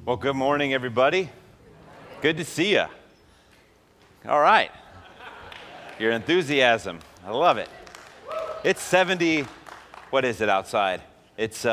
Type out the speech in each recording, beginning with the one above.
Well, good morning, everybody. Good to see you. All right. Your enthusiasm. I love it. It's 70, what is it outside? It's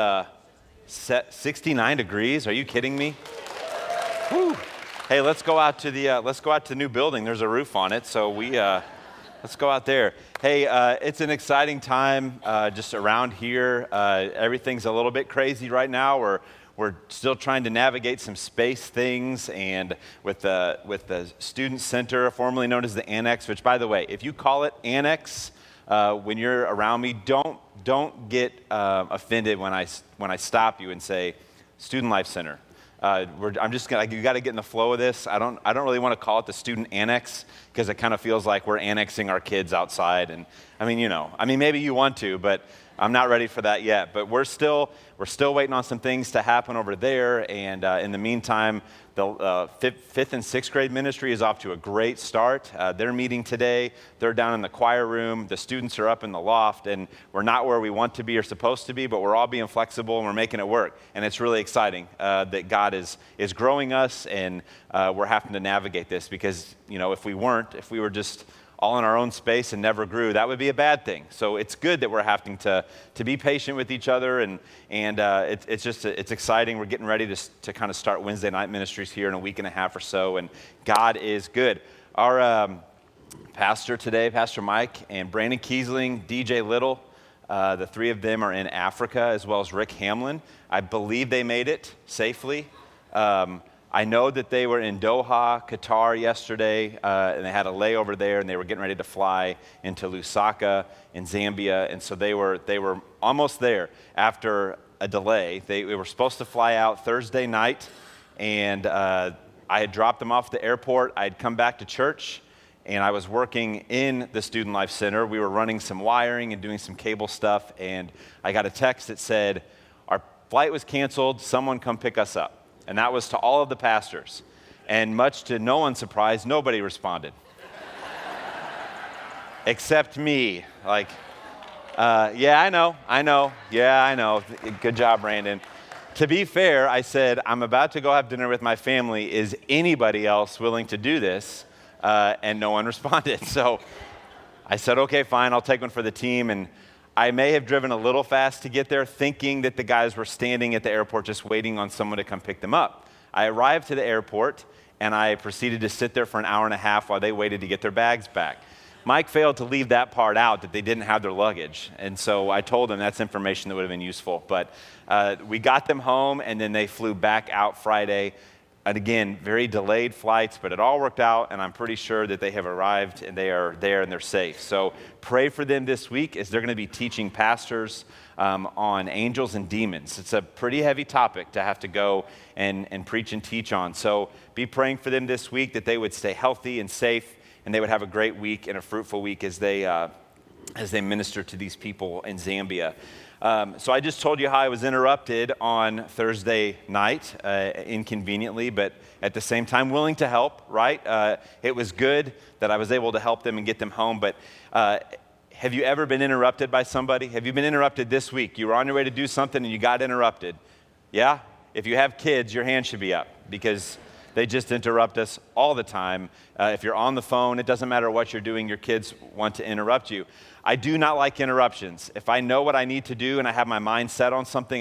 69 degrees. Are you kidding me? Whew. Hey, let's go out to the new building. There's a roof on it, so let's go out there. Hey, it's an exciting time just around here. Everything's a little bit crazy right now. We're still trying to navigate some space things, and with the Student Center, formerly known as the Annex, which, by the way, if you call it Annex when you're around me, don't get offended when I stop you and say Student Life Center. I'm just gonna, you got to get in the flow of this. I don't really want to call it the Student Annex because it kind of feels like we're annexing our kids outside. And maybe you want to, but I'm not ready for that yet. But we're still waiting on some things to happen over there. And in the meantime, the fifth and sixth grade ministry is off to a great start. They're meeting today. They're down in the choir room. The students are up in the loft, and we're not where we want to be or supposed to be, but we're all being flexible and we're making it work. And it's really exciting that God is growing us, and we're having to navigate this because, if we were just all in our own space and never grew, that would be a bad thing. So it's good that we're having to be patient with each other, and it's exciting. We're getting ready to kind of start Wednesday night ministries here in a week and a half or so, and God is good. Our pastor today, Pastor Mike, and Brandon Kiesling, DJ Little, the three of them are in Africa, as well as Rick Hamlin. I believe they made it safely. I know that they were in Doha, Qatar yesterday, and they had a layover there, and they were getting ready to fly into Lusaka in Zambia, and so they were almost there after a delay. They were supposed to fly out Thursday night, and I had dropped them off at the airport. I had come back to church, and I was working in the Student Life Center. We were running some wiring and doing some cable stuff, and I got a text that said, "Our flight was canceled. Someone come pick us up." And that was to all of the pastors. And much to no one's surprise, nobody responded. Except me. Yeah, I know. Yeah, I know. Good job, Brandon. To be fair, I said, I'm about to go have dinner with my family. Is anybody else willing to do this? And no one responded. So I said, okay, fine, I'll take one for the team. And I may have driven a little fast to get there, thinking that the guys were standing at the airport just waiting on someone to come pick them up. I arrived to the airport, and I proceeded to sit there for an hour and a half while they waited to get their bags back. Mike failed to leave that part out, that they didn't have their luggage. And so I told him that's information that would have been useful. But we got them home, and then they flew back out Friday. And again, very delayed flights, but it all worked out, and I'm pretty sure that they have arrived, and they are there, and they're safe. So pray for them this week as they're going to be teaching pastors on angels and demons. It's a pretty heavy topic to have to go and preach and teach on. So be praying for them this week that they would stay healthy and safe, and they would have a great week and a fruitful week as they minister to these people in Zambia. So I just told you how I was interrupted on Thursday night, inconveniently, but at the same time willing to help, right? It was good that I was able to help them and get them home, but have you ever been interrupted by somebody? Have you been interrupted this week? You were on your way to do something and you got interrupted. Yeah? If you have kids, your hand should be up because they just interrupt us all the time. If you're on the phone, it doesn't matter what you're doing, your kids want to interrupt you. I do not like interruptions. If I know what I need to do and I have my mind set on something,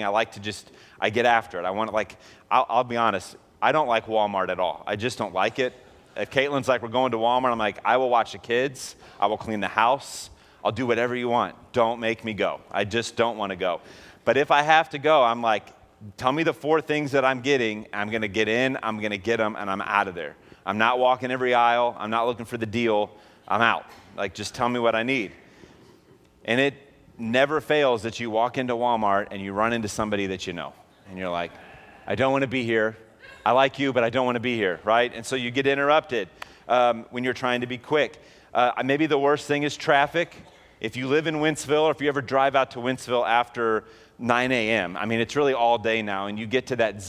I get after it. I'll be honest, I don't like Walmart at all. I just don't like it. If Caitlin's like, we're going to Walmart, I'm like, I will watch the kids. I will clean the house. I'll do whatever you want. Don't make me go. I just don't want to go. But if I have to go, I'm like, tell me the 4 things that I'm getting. I'm going to get in, I'm going to get them, and I'm out of there. I'm not walking every aisle. I'm not looking for the deal. I'm out. Just tell me what I need. And it never fails that you walk into Walmart and you run into somebody that you know. And you're like, I don't want to be here. I like you, but I don't want to be here, right? And so you get interrupted when you're trying to be quick. Maybe the worst thing is traffic. If you live in Wentzville or if you ever drive out to Wentzville after 9 a.m., it's really all day now, and you get to that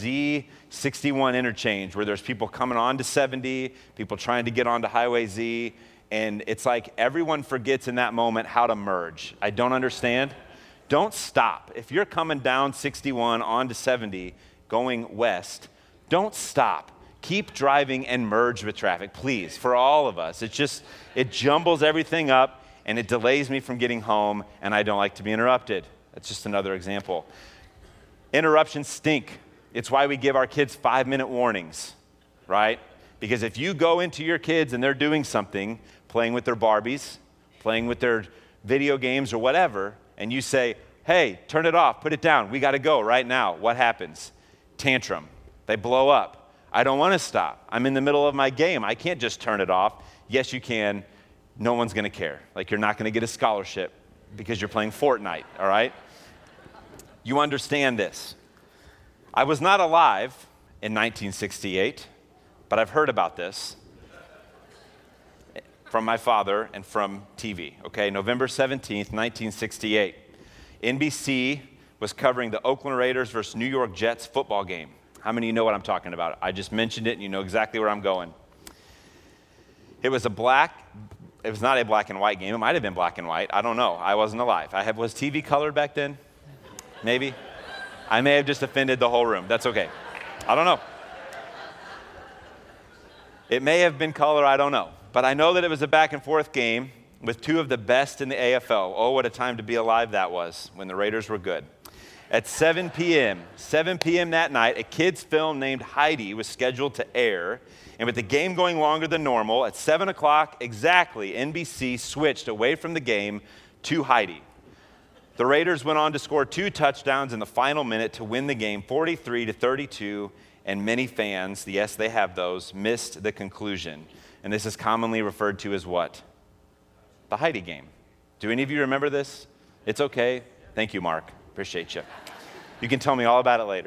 Z61 interchange where there's people coming on to 70, people trying to get onto Highway Z, and it's like everyone forgets in that moment how to merge. I don't understand. Don't stop. If you're coming down 61 onto 70 going west, Don't stop. Keep driving and merge with traffic, please, for all of us. It jumbles everything up and it delays me from getting home, and I don't like to be interrupted. That's just another example. Interruptions stink. It's why we give our kids 5-minute warnings, right? Because if you go into your kids and they're doing something, playing with their Barbies, playing with their video games or whatever, and you say, hey, turn it off, put it down, we got to go right now, what happens? Tantrum. They blow up. I don't want to stop. I'm in the middle of my game. I can't just turn it off. Yes, you can. No one's going to care. Like, you're not going to get a scholarship because you're playing Fortnite, all right? You understand this. I was not alive in 1968, but I've heard about this from my father and from TV, okay? November 17th, 1968. NBC was covering the Oakland Raiders versus New York Jets football game. How many of you know what I'm talking about? I just mentioned it, and you know exactly where I'm going. It was not a black and white game. It might have been black and white. I don't know. I wasn't alive. Was TV colored back then? Maybe. I may have just offended the whole room. That's okay. I don't know. It may have been color. I don't know. But I know that it was a back and forth game with two of the best in the AFL. Oh, what a time to be alive that was when the Raiders were good. At 7 p.m. that night, a kid's film named Heidi was scheduled to air. And with the game going longer than normal, at 7 o'clock exactly, NBC switched away from the game to Heidi. The Raiders went on to score 2 touchdowns in the final minute to win the game 43-32, and many fans, yes, they have those, missed the conclusion. And this is commonly referred to as what? The Heidi game. Do any of you remember this? It's okay. Thank you, Mark. Appreciate you. You can tell me all about it later.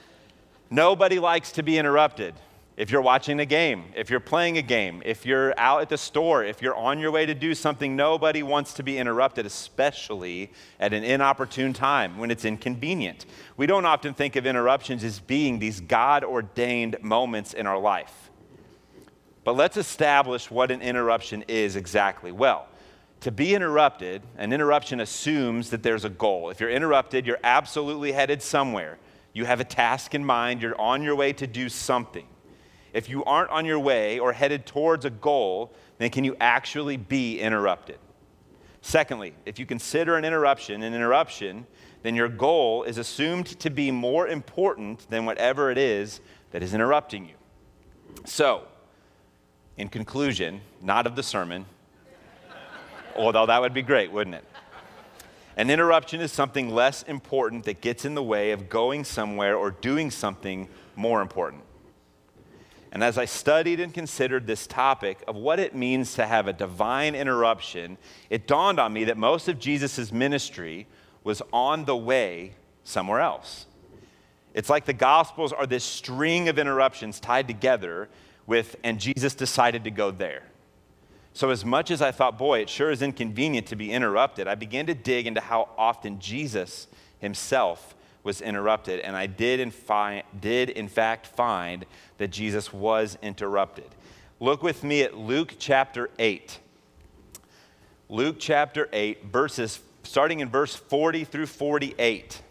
Nobody likes to be interrupted. If you're watching a game, if you're playing a game, if you're out at the store, if you're on your way to do something, nobody wants to be interrupted, especially at an inopportune time when it's inconvenient. We don't often think of interruptions as being these God-ordained moments in our life. But let's establish what an interruption is exactly. Well, to be interrupted, an interruption assumes that there's a goal. If you're interrupted, you're absolutely headed somewhere. You have a task in mind. You're on your way to do something. If you aren't on your way or headed towards a goal, then can you actually be interrupted? Secondly, if you consider an interruption, then your goal is assumed to be more important than whatever it is that is interrupting you. So, in conclusion, not of the sermon, although that would be great, wouldn't it? An interruption is something less important that gets in the way of going somewhere or doing something more important. And as I studied and considered this topic of what it means to have a divine interruption, it dawned on me that most of Jesus' ministry was on the way somewhere else. It's like the Gospels are this string of interruptions tied together and Jesus decided to go there. So as much as I thought, boy, it sure is inconvenient to be interrupted, I began to dig into how often Jesus himself was interrupted, and I did in fact find that Jesus was interrupted. Look with me at Luke chapter 8. Luke chapter 8, starting in verse 40 through 48.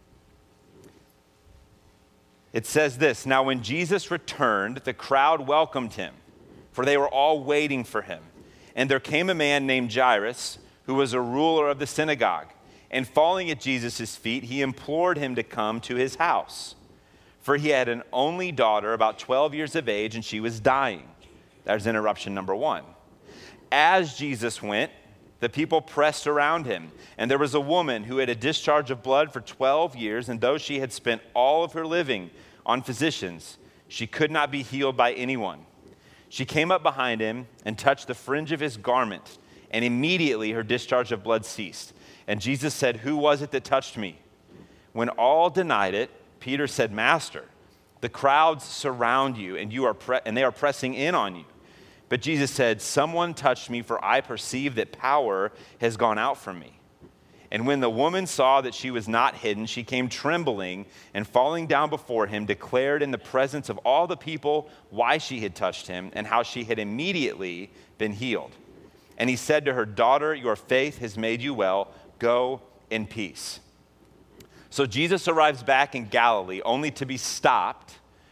It says this, "Now when Jesus returned, the crowd welcomed him, for they were all waiting for him. And there came a man named Jairus, who was a ruler of the synagogue. And falling at Jesus' feet, he implored him to come to his house. For he had an only daughter, about 12 years of age, and she was dying." There's interruption number 1. As Jesus went, the people pressed around him. And there was a woman who had a discharge of blood for 12 years, and though she had spent all of her living on physicians, she could not be healed by anyone. She came up behind him and touched the fringe of his garment, and immediately her discharge of blood ceased. And Jesus said, "Who was it that touched me?" When all denied it, Peter said, "Master, the crowds surround you, and they are pressing in on you." But Jesus said, "Someone touched me, for I perceive that power has gone out from me." And when the woman saw that she was not hidden, she came trembling and falling down before him, declared in the presence of all the people why she had touched him and how she had immediately been healed. And he said to her, "Daughter, your faith has made you well. Go in peace." So Jesus arrives back in Galilee only to be stopped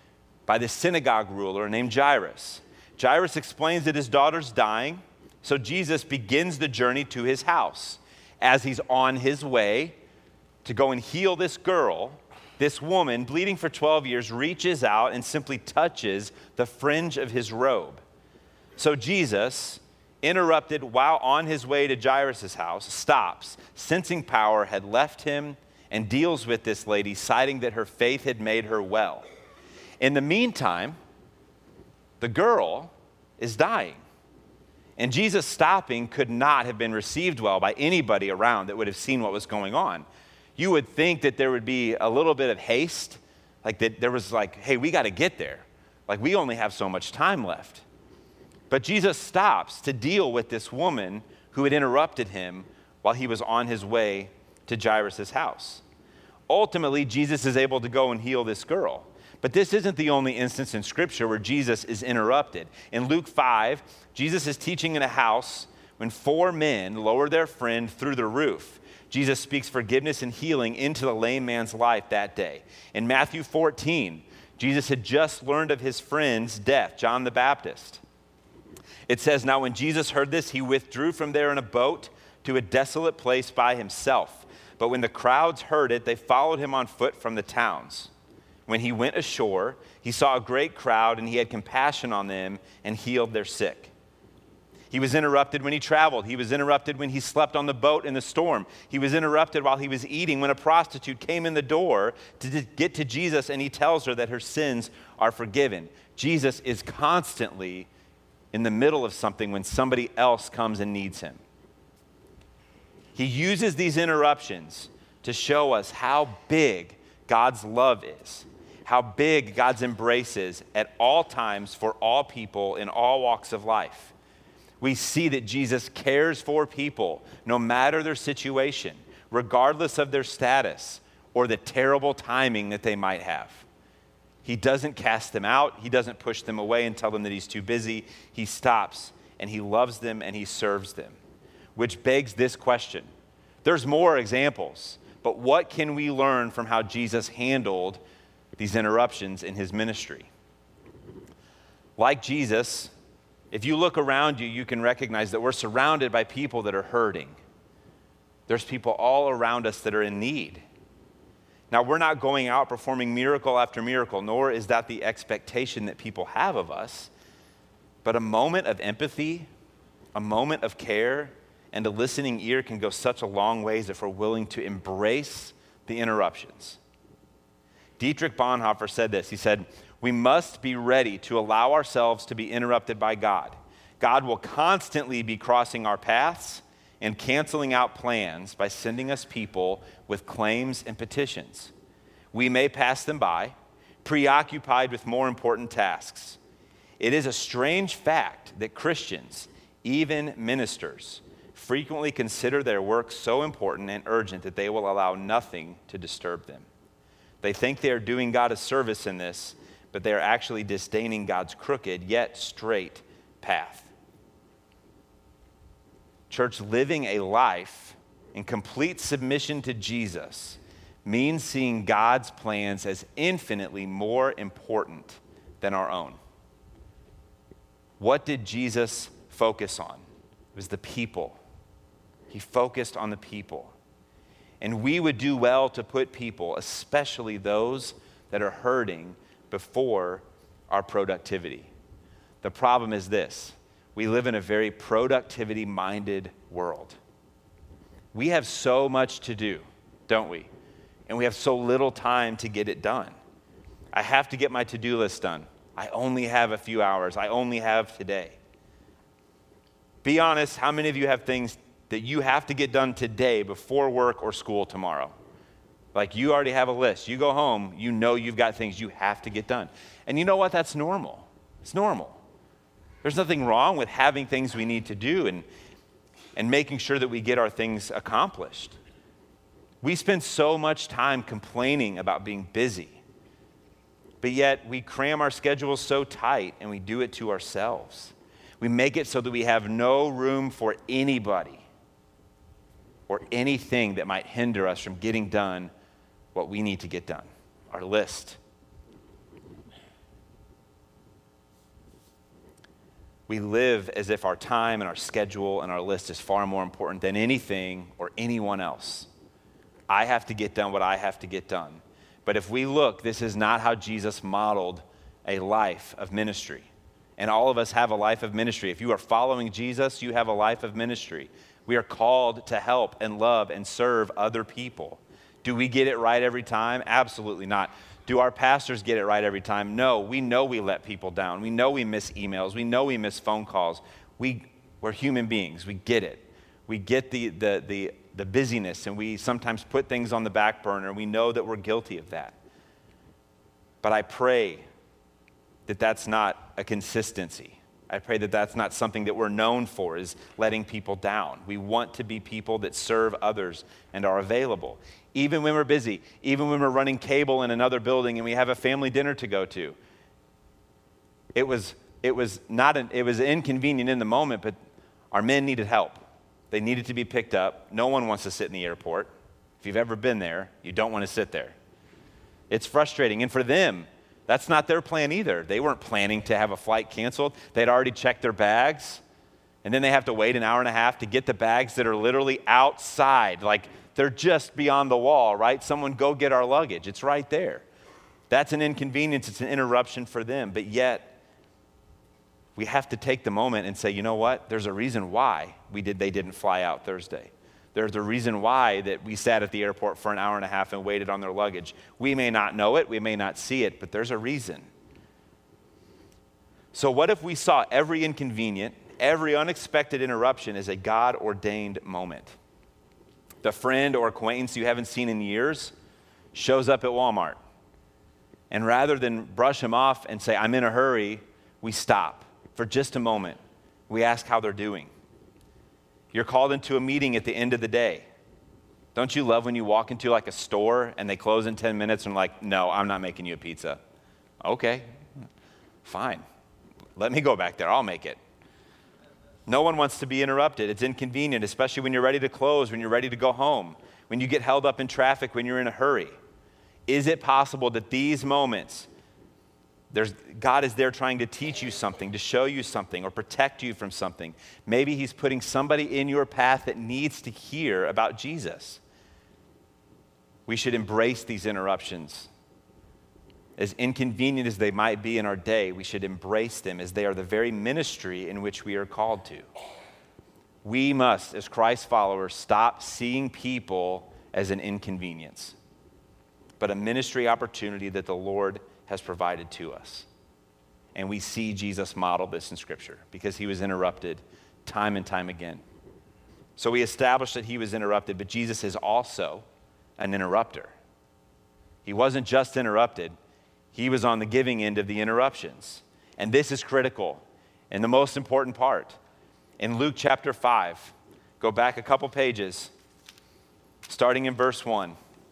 by the synagogue ruler named Jairus. Jairus explains that his daughter's dying, so Jesus begins the journey to his house. As he's on his way to go and heal this girl, this woman, bleeding for 12 years, reaches out and simply touches the fringe of his robe. So Jesus, interrupted while on his way to Jairus' house, stops, sensing power had left him, and deals with this lady, citing that her faith had made her well. In the meantime, the girl is dying. And Jesus stopping could not have been received well by anybody around that would have seen what was going on. You would think that there would be a little bit of haste, like that there was like, hey, we got to get there. Like we only have so much time left. But Jesus stops to deal with this woman who had interrupted him while he was on his way to Jairus' house. Ultimately, Jesus is able to go and heal this girl. But this isn't the only instance in Scripture where Jesus is interrupted. In Luke 5, Jesus is teaching in a house when 4 men lower their friend through the roof. Jesus speaks forgiveness and healing into the lame man's life that day. In Matthew 14, Jesus had just learned of his friend's death, John the Baptist. It says, now when Jesus heard this, he withdrew from there in a boat to a desolate place by himself. But when the crowds heard it, they followed him on foot from the towns. When he went ashore, he saw a great crowd, and he had compassion on them and healed their sick. He was interrupted when he traveled. He was interrupted when he slept on the boat in the storm. He was interrupted while he was eating when a prostitute came in the door to get to Jesus, and he tells her that her sins are forgiven. Jesus is constantly in the middle of something when somebody else comes and needs him. He uses these interruptions to show us how big God's love is, how big God's embrace is at all times for all people in all walks of life. We see that Jesus cares for people no matter their situation, regardless of their status or the terrible timing that they might have. He doesn't cast them out. He doesn't push them away and tell them that he's too busy. He stops and he loves them and he serves them, which begs this question. There's more examples, but what can we learn from how Jesus handled these interruptions in his ministry? Like Jesus, if you look around you, you can recognize that we're surrounded by people that are hurting. There's people all around us that are in need. Now, we're not going out performing miracle after miracle, nor is that the expectation that people have of us. But a moment of empathy, a moment of care, and a listening ear can go such a long ways if we're willing to embrace the interruptions. Dietrich Bonhoeffer said this. He said, we must be ready to allow ourselves to be interrupted by God. God will constantly be crossing our paths and canceling out plans by sending us people with claims and petitions. We may pass them by, preoccupied with more important tasks. It is a strange fact that Christians, even ministers, frequently consider their work so important and urgent that they will allow nothing to disturb them. They think they are doing God a service in this, but they are actually disdaining God's crooked yet straight path. Church, living a life in complete submission to Jesus means seeing God's plans as infinitely more important than our own. What did Jesus focus on? It was the people. He focused on the people. And we would do well to put people, especially those that are hurting, before our productivity. The problem is this. We live in a very productivity-minded world. We have so much to do, don't we? And we have so little time to get it done. I have to get my to-do list done. I only have a few hours. I only have today. Be honest, how many of you have things that you have to get done today before work or school tomorrow? Like you already have a list. You go home, you know you've got things you have to get done. And you know what? That's normal. It's normal. There's nothing wrong with having things we need to do and making sure that we get our things accomplished. We spend so much time complaining about being busy, but yet we cram our schedules so tight and we do it to ourselves. We make it so that we have no room for anybody or anything that might hinder us from getting done what we need to get done, our list. We live as if our time and our schedule and our list is far more important than anything or anyone else. I have to get done what I have to get done. But if we look, this is not how Jesus modeled a life of ministry. And all of us have a life of ministry. If you are following Jesus, you have a life of ministry. We are called to help and love and serve other people. Do we get it right every time? Absolutely not. Do our pastors get it right every time? No. We know we let people down. We know we miss emails. We know we miss phone calls. We're human beings. We get it. We get the busyness, and we sometimes put things on the back burner. We know that we're guilty of that. But I pray that that's not a consistency. I pray that that's not something that we're known for, is letting people down. We want to be people that serve others and are available. Even when we're busy, even when we're running cable in another building and we have a family dinner to go to. It was inconvenient in the moment, but our men needed help. They needed to be picked up. No one wants to sit in the airport. If you've ever been there, you don't want to sit there. It's frustrating. And for them, that's not their plan either. They weren't planning to have a flight canceled. They'd already checked their bags. And then they have to wait an hour and a half to get the bags that are literally outside. Like they're just beyond the wall, right? Someone go get our luggage. It's right there. That's an inconvenience. It's an interruption for them. But yet, we have to take the moment and say, you know what? There's a reason why they didn't fly out Thursday. There's a reason why that we sat at the airport for an hour and a half and waited on their luggage. We may not know it, we may not see it, but there's a reason. So what if we saw every inconvenient, every unexpected interruption as a God-ordained moment? The friend or acquaintance you haven't seen in years shows up at Walmart. And rather than brush them off and say, I'm in a hurry, we stop for just a moment. We ask how they're doing. You're called into a meeting at the end of the day. Don't you love when you walk into like a store and they close in 10 minutes and like, no, I'm not making you a pizza. Okay, fine. Let me go back there. I'll make it. No one wants to be interrupted. It's inconvenient, especially when you're ready to close, when you're ready to go home, when you get held up in traffic, when you're in a hurry. Is it possible that these moments, God is there trying to teach you something, to show you something, or protect you from something? Maybe he's putting somebody in your path that needs to hear about Jesus. We should embrace these interruptions. As inconvenient as they might be in our day, we should embrace them as they are the very ministry in which we are called to. We must, as Christ followers, stop seeing people as an inconvenience, but a ministry opportunity that the Lord has provided to us. And we see Jesus model this in Scripture because he was interrupted time and time again. So we established that he was interrupted, but Jesus is also an interrupter. He wasn't just interrupted, he was on the giving end of the interruptions. And this is critical and the most important part. In Luke chapter 5, go back a couple pages, starting in verse 1.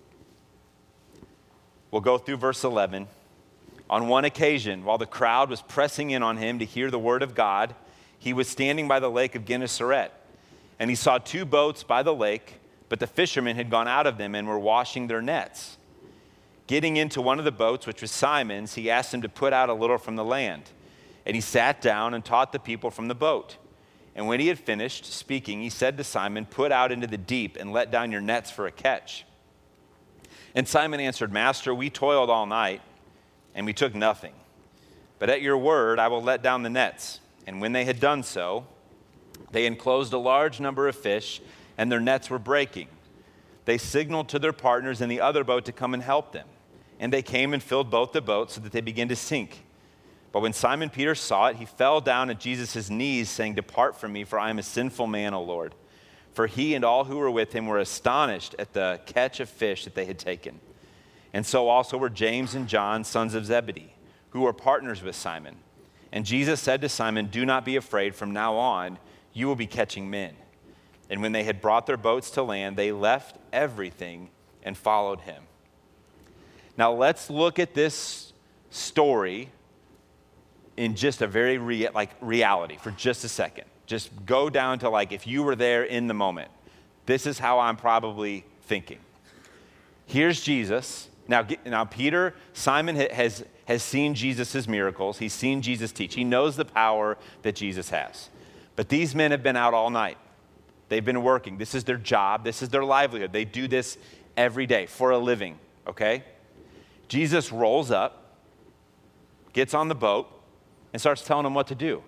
We'll go through verse 11. On one occasion, while the crowd was pressing in on him to hear the word of God, he was standing by the lake of Gennesaret. And he saw two boats by the lake, but the fishermen had gone out of them and were washing their nets. Getting into one of the boats, which was Simon's, he asked him to put out a little from the land. And he sat down and taught the people from the boat. And when he had finished speaking, he said to Simon, "Put out into the deep and let down your nets for a catch." And Simon answered, "Master, we toiled all night, and we took nothing. But at your word, I will let down the nets." And when they had done so, they enclosed a large number of fish, and their nets were breaking. They signaled to their partners in the other boat to come and help them. And they came and filled both the boats so that they began to sink. But when Simon Peter saw it, he fell down at Jesus' knees, saying, "Depart from me, for I am a sinful man, O Lord." For he and all who were with him were astonished at the catch of fish that they had taken. And so also were James and John, sons of Zebedee, who were partners with Simon. And Jesus said to Simon, "Do not be afraid. From now on, you will be catching men." And when they had brought their boats to land, they left everything and followed him. Now let's look at this story in just a very reality for just a second. Just go down to if you were there in the moment. This is how I'm probably thinking. Here's Jesus. Now Peter, Simon has seen Jesus' miracles. He's seen Jesus teach. He knows the power that Jesus has. But these men have been out all night. They've been working. This is their job. This is their livelihood. They do this every day for a living, okay? Jesus rolls up, gets on the boat, and starts telling them what to do.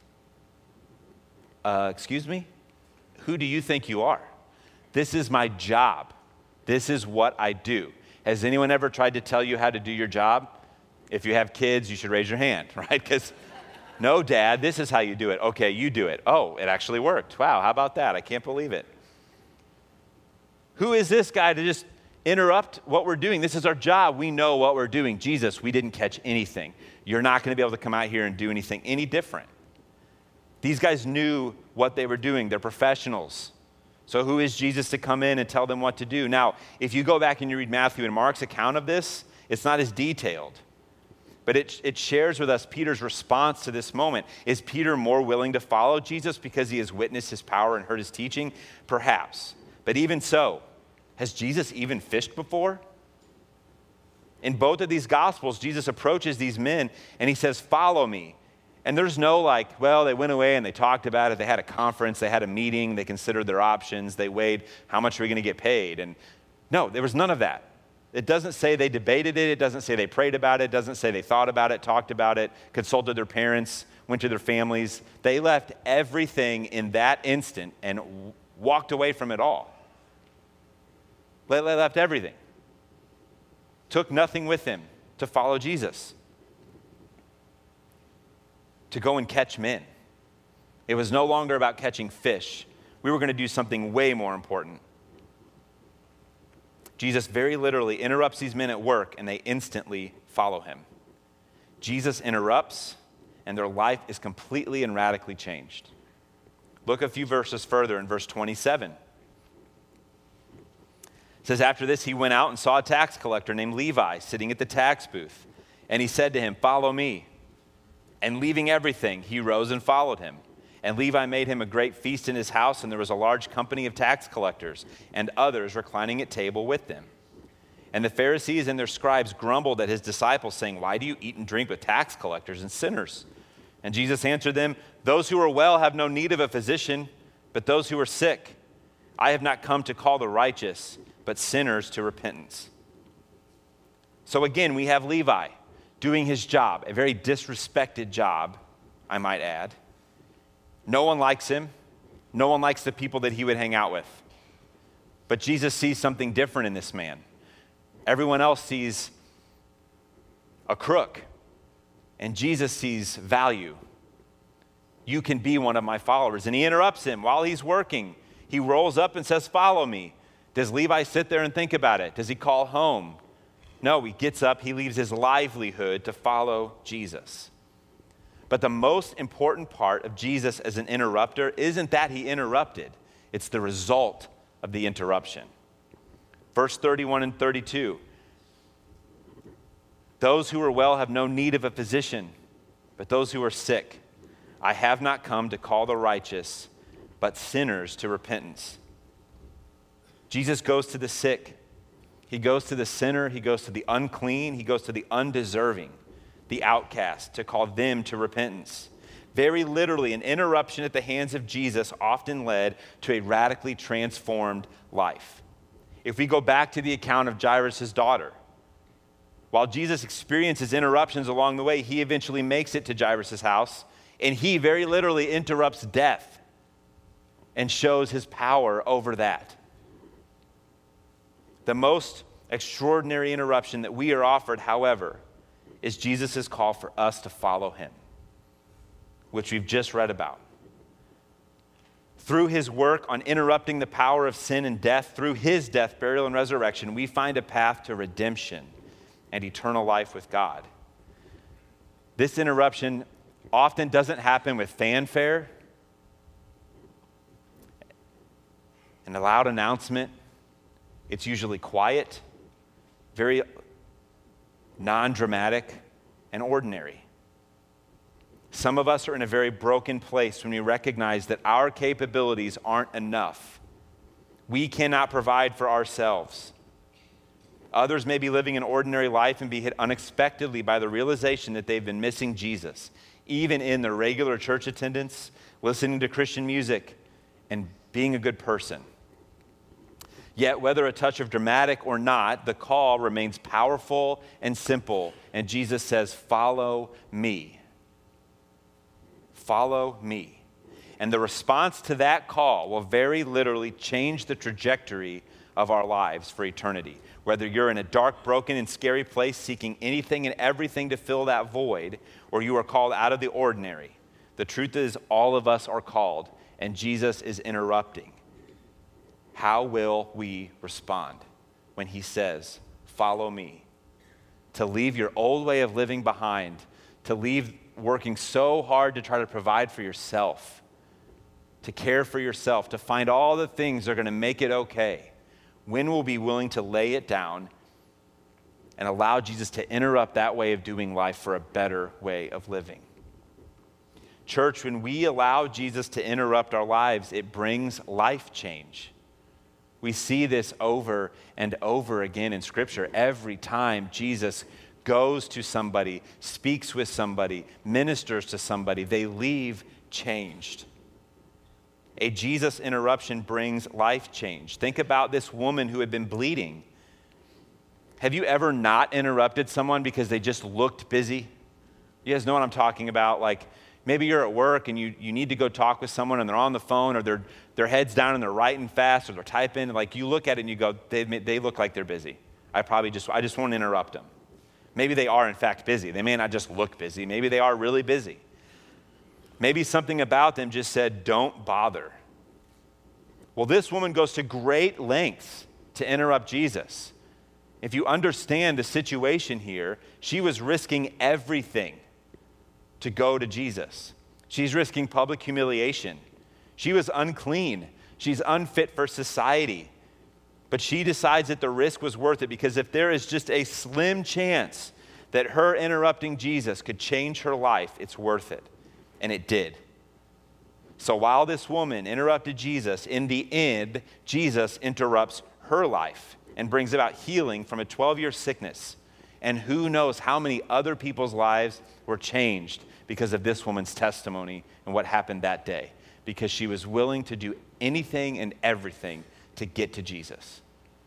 Excuse me? Who do you think you are? This is my job. This is what I do. Has anyone ever tried to tell you how to do your job? If you have kids, you should raise your hand, right? Because, no, Dad, this is how you do it. Okay, you do it. Oh, it actually worked. Wow, how about that? I can't believe it. Who is this guy to just interrupt what we're doing? This is our job. We know what we're doing. Jesus, we didn't catch anything. You're not going to be able to come out here and do anything any different. These guys knew what they were doing. They're professionals. So who is Jesus to come in and tell them what to do? Now, if you go back and you read Matthew and Mark's account of this, it's not as detailed. But it shares with us Peter's response to this moment. Is Peter more willing to follow Jesus because he has witnessed his power and heard his teaching? Perhaps. But even so, has Jesus even fished before? In both of these Gospels, Jesus approaches these men and he says, "Follow me." And there's no like, well, they went away and they talked about it. They had a conference, they had a meeting, they considered their options, they weighed how much are we going to get paid. And no, there was none of that. It doesn't say they debated it. It doesn't say they prayed about it. It doesn't say they thought about it, talked about it, consulted their parents, went to their families. They left everything in that instant and walked away from it all. They left everything. Took nothing with him to follow Jesus, to go and catch men. It was no longer about catching fish. We were going to do something way more important. Jesus very literally interrupts these men at work and they instantly follow him. Jesus interrupts and their life is completely and radically changed. Look a few verses further in verse 27. It says, after this, he went out and saw a tax collector named Levi sitting at the tax booth. And he said to him, "Follow me." And leaving everything, he rose and followed him. And Levi made him a great feast in his house, and there was a large company of tax collectors and others reclining at table with them. And the Pharisees and their scribes grumbled at his disciples, saying, "Why do you eat and drink with tax collectors and sinners?" And Jesus answered them, "Those who are well have no need of a physician, but those who are sick. I have not come to call the righteous, but sinners to repentance." So again, we have Levi doing his job, a very disrespected job, I might add. No one likes him. No one likes the people that he would hang out with. But Jesus sees something different in this man. Everyone else sees a crook, and Jesus sees value. You can be one of my followers. And he interrupts him while he's working. He rolls up and says, "Follow me." Does Levi sit there and think about it? Does he call home? No, he gets up, he leaves his livelihood to follow Jesus. But the most important part of Jesus as an interrupter isn't that he interrupted. It's the result of the interruption. Verse 31 and 32. Those who are well have no need of a physician, but those who are sick. I have not come to call the righteous, but sinners to repentance. Jesus goes to the sick. He goes to the sinner. He goes to the unclean. He goes to the undeserving, the outcast, to call them to repentance. Very literally, an interruption at the hands of Jesus often led to a radically transformed life. If we go back to the account of Jairus' daughter, while Jesus experiences interruptions along the way, he eventually makes it to Jairus' house, and he very literally interrupts death and shows his power over that. The most extraordinary interruption that we are offered, however, is Jesus' call for us to follow him, which we've just read about. Through his work on interrupting the power of sin and death, through his death, burial, and resurrection, we find a path to redemption and eternal life with God. This interruption often doesn't happen with fanfare and a loud announcement. It's usually quiet, very non-dramatic, and ordinary. Some of us are in a very broken place when we recognize that our capabilities aren't enough. We cannot provide for ourselves. Others may be living an ordinary life and be hit unexpectedly by the realization that they've been missing Jesus, even in their regular church attendance, listening to Christian music, and being a good person. Yet, whether a touch of dramatic or not, the call remains powerful and simple, and Jesus says, "Follow me. Follow me." And the response to that call will very literally change the trajectory of our lives for eternity. Whether you're in a dark, broken, and scary place seeking anything and everything to fill that void, or you are called out of the ordinary, the truth is all of us are called, and Jesus is interrupting. How will we respond when he says, "Follow me"? To leave your old way of living behind, to leave working so hard to try to provide for yourself, to care for yourself, to find all the things that are going to make it okay. When will we be willing to lay it down and allow Jesus to interrupt that way of doing life for a better way of living? Church, when we allow Jesus to interrupt our lives, it brings life change. We see this over and over again in Scripture. Every time Jesus goes to somebody, speaks with somebody, ministers to somebody, they leave changed. A Jesus interruption brings life change. Think about this woman who had been bleeding. Have you ever not interrupted someone because they just looked busy? You guys know what I'm talking about? Like, maybe you're at work and you need to go talk with someone and they're on the phone, or their head's down and they're writing fast, or they're typing. Like, you look at it and you go, they look like they're busy. I just won't interrupt them. Maybe they are in fact busy. They may not just look busy. Maybe they are really busy. Maybe something about them just said, "Don't bother." Well, this woman goes to great lengths to interrupt Jesus. If you understand the situation here, she was risking everything to go to Jesus. She's risking public humiliation. She was unclean. She's unfit for society. But she decides that the risk was worth it, because if there is just a slim chance that her interrupting Jesus could change her life, it's worth it. And it did. So while this woman interrupted Jesus, in the end, Jesus interrupts her life and brings about healing from a 12-year sickness. And who knows how many other people's lives were changed because of this woman's testimony and what happened that day, because she was willing to do anything and everything to get to Jesus.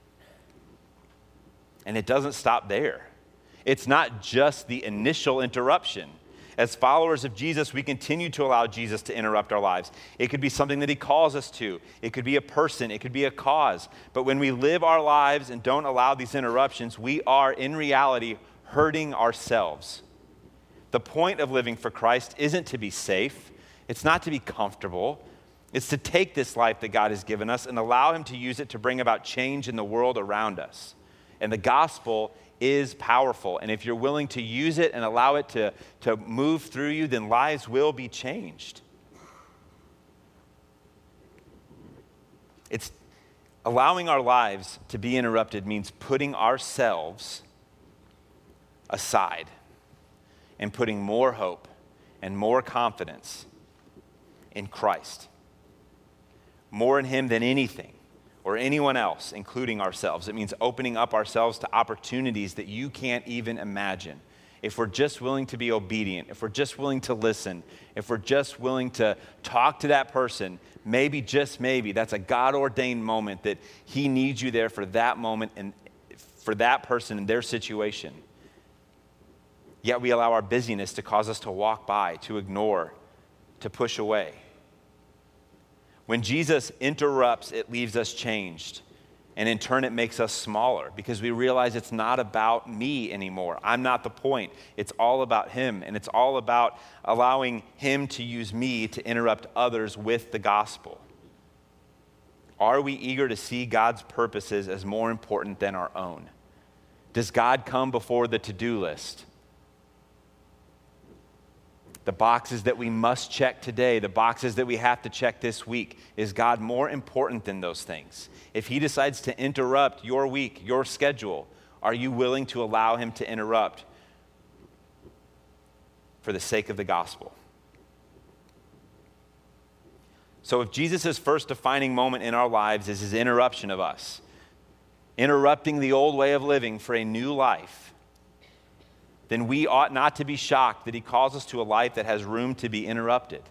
And it doesn't stop there. It's not just the initial interruption. As followers of Jesus, we continue to allow Jesus to interrupt our lives. It could be something that he calls us to. It could be a person. It could be a cause. But when we live our lives and don't allow these interruptions, we are in reality hurting ourselves. The point of living for Christ isn't to be safe. It's not to be comfortable. It's to take this life that God has given us and allow him to use it to bring about change in the world around us. And the gospel is powerful. And if you're willing to use it and allow it to move through you, then lives will be changed. It's allowing our lives to be interrupted means putting ourselves aside and putting more hope and more confidence in Christ. More in him than anything or anyone else, including ourselves. It means opening up ourselves to opportunities that you can't even imagine. If we're just willing to be obedient, if we're just willing to listen, if we're just willing to talk to that person, maybe, just maybe, that's a God-ordained moment that he needs you there for that moment and for that person in their situation. Yet we allow our busyness to cause us to walk by, to ignore, to push away. When Jesus interrupts, it leaves us changed. And in turn, it makes us smaller because we realize it's not about me anymore. I'm not the point. It's all about him. And it's all about allowing him to use me to interrupt others with the gospel. Are we eager to see God's purposes as more important than our own? Does God come before the to-do list? The boxes that we must check today, the boxes that we have to check this week, is God more important than those things? If he decides to interrupt your week, your schedule, are you willing to allow him to interrupt for the sake of the gospel? So if Jesus' first defining moment in our lives is his interruption of us, interrupting the old way of living for a new life, then we ought not to be shocked that he calls us to a life that has room to be interrupted.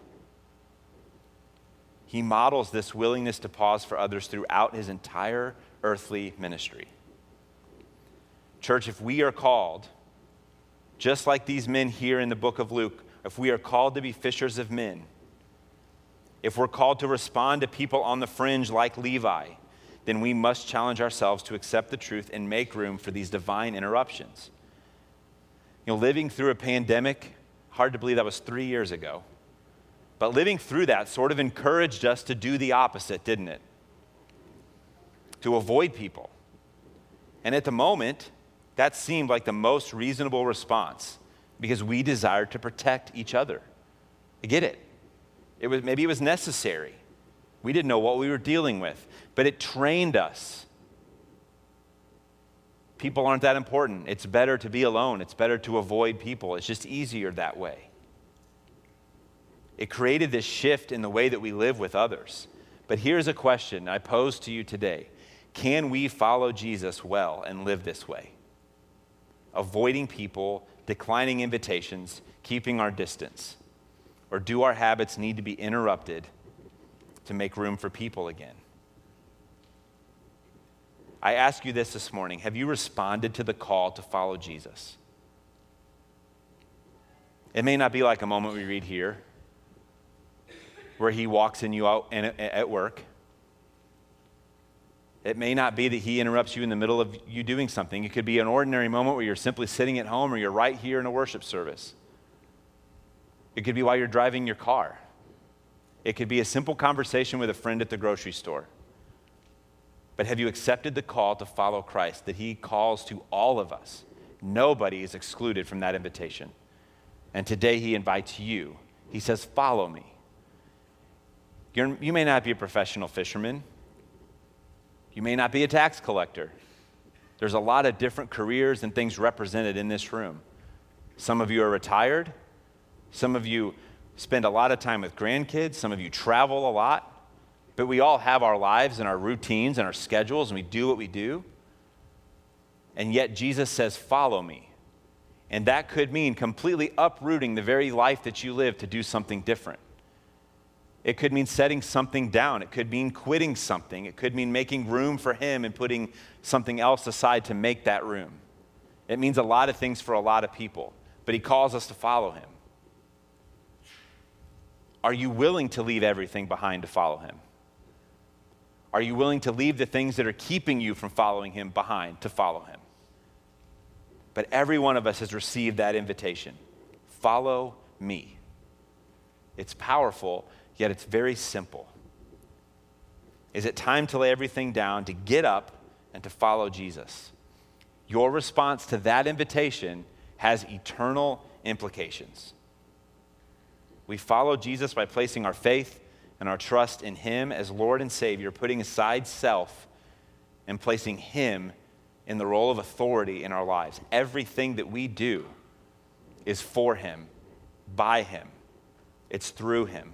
He models this willingness to pause for others throughout his entire earthly ministry. Church, if we are called, just like these men here in the book of Luke, if we are called to be fishers of men, if we're called to respond to people on the fringe like Levi, then we must challenge ourselves to accept the truth and make room for these divine interruptions. Living through a pandemic, hard to believe that was 3 years ago, but living through that sort of encouraged us to do the opposite, didn't it? To avoid people. And at the moment, that seemed like the most reasonable response because we desired to protect each other. I get it. Maybe it was necessary. We didn't know what we were dealing with, but it trained us. People aren't that important. It's better to be alone. It's better to avoid people. It's just easier that way. It created this shift in the way that we live with others. But here's a question I pose to you today. Can we follow Jesus well and live this way? Avoiding people, declining invitations, keeping our distance? Or do our habits need to be interrupted to make room for people again? I ask you this morning. Have you responded to the call to follow Jesus? It may not be like a moment we read here where he walks in you out at work. It may not be that he interrupts you in the middle of you doing something. It could be an ordinary moment where you're simply sitting at home or you're right here in a worship service. It could be while you're driving your car. It could be a simple conversation with a friend at the grocery store. But have you accepted the call to follow Christ that he calls to all of us? Nobody is excluded from that invitation. And today he invites you. He says, follow me. You may not be a professional fisherman. You may not be a tax collector. There's a lot of different careers and things represented in this room. Some of you are retired. Some of you spend a lot of time with grandkids. Some of you travel a lot. But we all have our lives and our routines and our schedules, and we do what we do. And yet Jesus says, follow me. And that could mean completely uprooting the very life that you live to do something different. It could mean setting something down. It could mean quitting something. It could mean making room for him and putting something else aside to make that room. It means a lot of things for a lot of people, but he calls us to follow him. Are you willing to leave everything behind to follow him? Are you willing to leave the things that are keeping you from following him behind to follow him? But every one of us has received that invitation. Follow me. It's powerful, yet it's very simple. Is it time to lay everything down, to get up, and to follow Jesus? Your response to that invitation has eternal implications. We follow Jesus by placing our faith and our trust in him as Lord and Savior, putting aside self and placing him in the role of authority in our lives. Everything that we do is for him, by him. It's through him.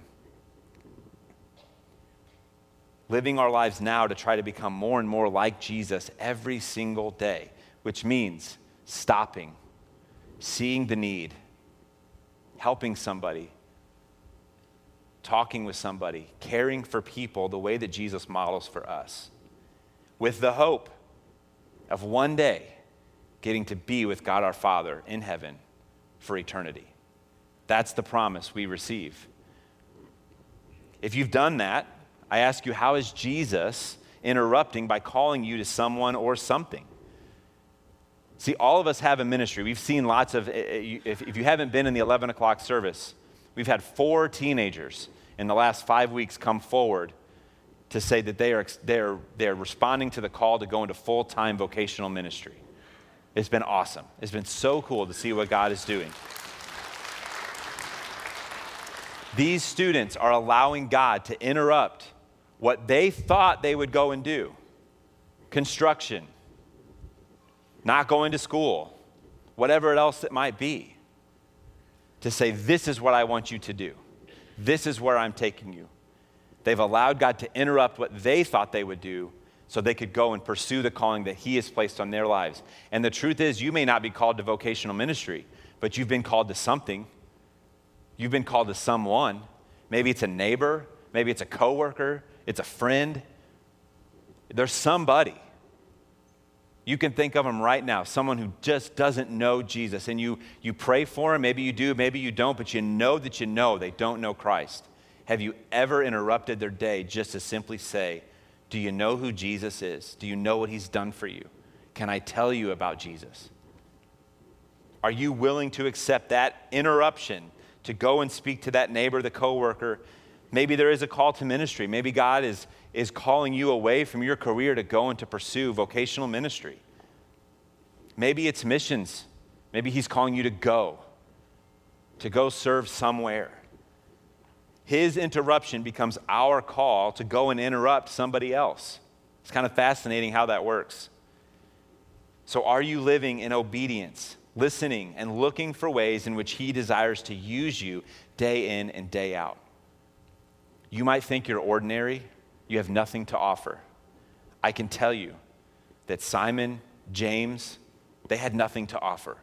Living our lives now to try to become more and more like Jesus every single day, which means stopping, seeing the need, helping somebody, talking with somebody, caring for people the way that Jesus models for us, with the hope of one day getting to be with God our Father in heaven for eternity. That's the promise we receive. If you've done that, I ask you, how is Jesus interrupting by calling you to someone or something? See, all of us have a ministry. We've seen lots of, if you haven't been in the 11 o'clock service, we've had 4 teenagers in the last 5 weeks come forward to say that they're responding to the call to go into full-time vocational ministry. It's been awesome. It's been so cool to see what God is doing. These students are allowing God to interrupt what they thought they would go and do. Construction, not going to school, whatever else it might be, to say, this is what I want you to do. This is where I'm taking you. They've allowed God to interrupt what they thought they would do so they could go and pursue the calling that he has placed on their lives. And the truth is, you may not be called to vocational ministry, but you've been called to something. You've been called to someone. Maybe it's a neighbor, maybe it's a coworker, it's a friend. There's somebody. You can think of them right now, someone who just doesn't know Jesus, and you pray for them. Maybe you do, maybe you don't, but you know that you know they don't know Christ. Have you ever interrupted their day just to simply say, do you know who Jesus is? Do you know what he's done for you? Can I tell you about Jesus? Are you willing to accept that interruption to go and speak to that neighbor, the coworker? Maybe there is a call to ministry. Maybe God is calling you away from your career to go and to pursue vocational ministry. Maybe it's missions. Maybe he's calling you to go serve somewhere. His interruption becomes our call to go and interrupt somebody else. It's kind of fascinating how that works. So are you living in obedience, listening and looking for ways in which he desires to use you day in and day out? You might think you're ordinary, you have nothing to offer. I can tell you that Simon, James, they had nothing to offer.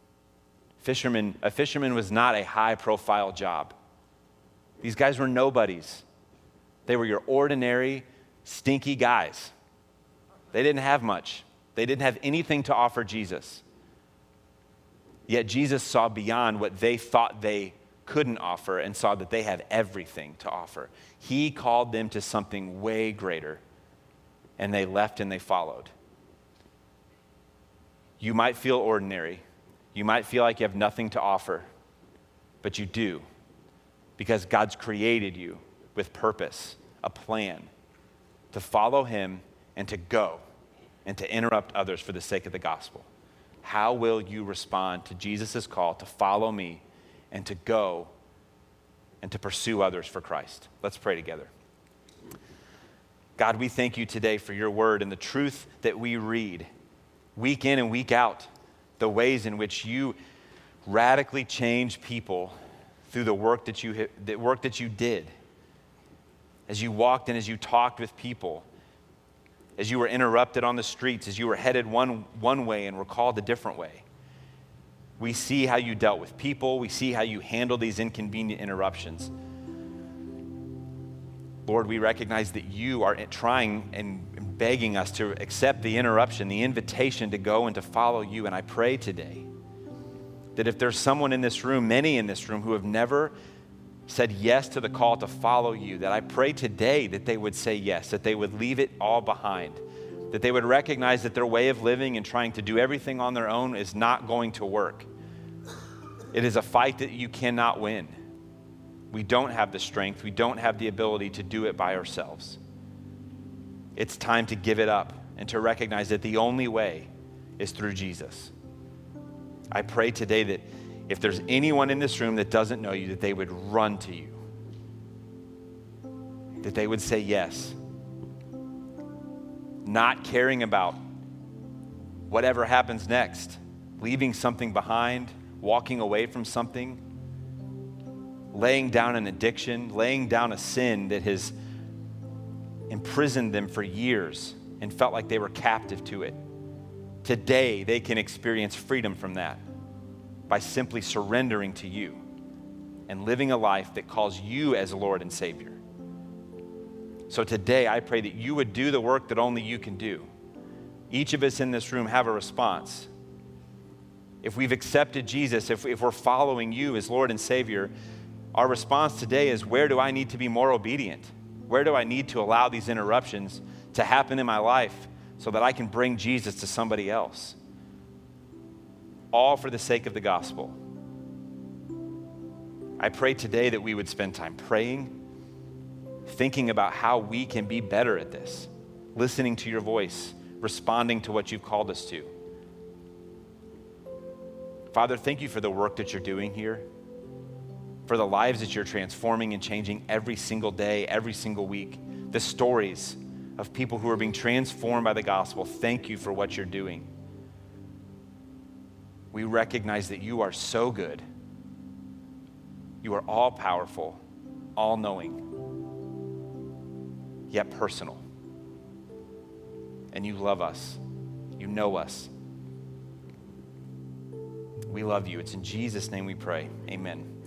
A fisherman was not a high-profile job. These guys were nobodies. They were your ordinary, stinky guys. They didn't have much. They didn't have anything to offer Jesus. Yet Jesus saw beyond what they thought they couldn't offer and saw that they had everything to offer. He called them to something way greater, and they left and they followed. You might feel ordinary. You might feel like you have nothing to offer, but you do, because God's created you with purpose, a plan to follow him and to go and to interrupt others for the sake of the gospel. How will you respond to Jesus' call to follow me and to go and to pursue others for Christ? Let's pray together. God, we thank you today for your word and the truth that we read week in and week out, the ways in which you radically change people through the work that you did. As you walked and as you talked with people, as you were interrupted on the streets, as you were headed one way and were called a different way. We see how you dealt with people. We see how you handled these inconvenient interruptions. Lord, we recognize that you are trying and begging us to accept the interruption, the invitation to go and to follow you. And I pray today that if there's someone in this room, many in this room, who have never said yes to the call to follow you, that I pray today that they would say yes, that they would leave it all behind, that they would recognize that their way of living and trying to do everything on their own is not going to work. It is a fight that you cannot win. We don't have the strength. We don't have the ability to do it by ourselves. It's time to give it up and to recognize that the only way is through Jesus. I pray today that if there's anyone in this room that doesn't know you, that they would run to you, that they would say yes, not caring about whatever happens next, leaving something behind, walking away from something, laying down an addiction, laying down a sin that has imprisoned them for years and felt like they were captive to it. Today, they can experience freedom from that by simply surrendering to you and living a life that calls you as Lord and Savior. So today, I pray that you would do the work that only you can do. Each of us in this room have a response. If we've accepted Jesus, if we're following you as Lord and Savior, our response today is, where do I need to be more obedient? Where do I need to allow these interruptions to happen in my life so that I can bring Jesus to somebody else? All for the sake of the gospel. I pray today that we would spend time praying, thinking about how we can be better at this, listening to your voice, responding to what you've called us to. Father, thank you for the work that you're doing here, for the lives that you're transforming and changing every single day, every single week, the stories of people who are being transformed by the gospel. Thank you for what you're doing. We recognize that you are so good. You are all powerful, all knowing, yet personal. and you love us. You know us. We love you. It's in Jesus' name we pray. Amen.